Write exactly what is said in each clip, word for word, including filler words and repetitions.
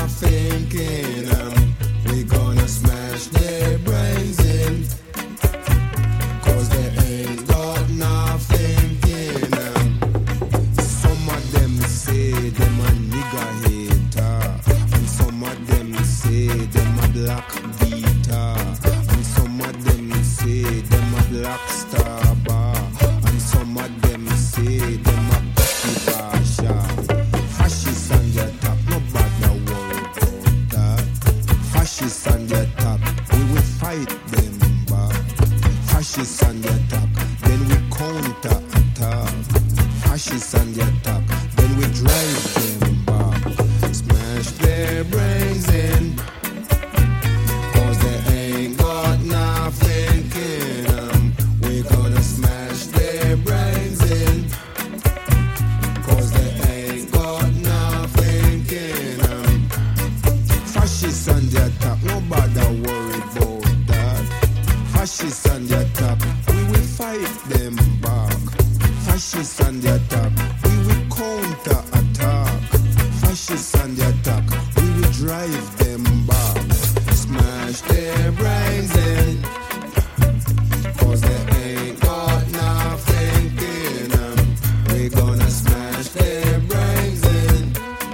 thinking um, we gonna smash their brains in. Cause they ain't got nothing in um. Some of them say them a nigga hater, and some of them say them a black beater, and some of them say them a black star bar, and some of them say them a cocky basha. Fascists on their top, nobody worry about that. Fascists on their top, we will fight them back. Fascists on their top, then we counter attack. Fascists on their top, then we drive them back. Smash their brains in. Cause they ain't got nothing in them. We gonna smash their brains in. Cause they ain't got nothing in them. Fascists on their top, nobody worry about that. Fascists on their top, we will fight them back. Fascists on their top, we will counter attack. Fascists on their top, we will drive them back. Smash their brains in. Cause they ain't got nothing in them. We gonna smash their brains in.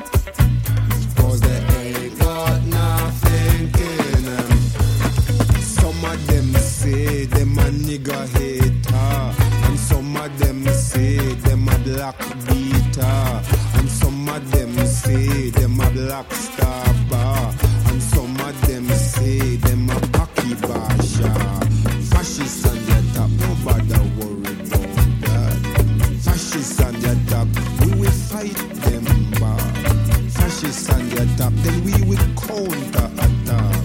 Cause they ain't got nothing in them. Some of them say them a nigga hater, and some of them say them a black beater, and some of them say them a black star bar, and some of them say them a cocky basha. Fascists on their top, nobody worry about that. Fascists on their top, we will fight them back. Fascists on their top, then we will counter attack.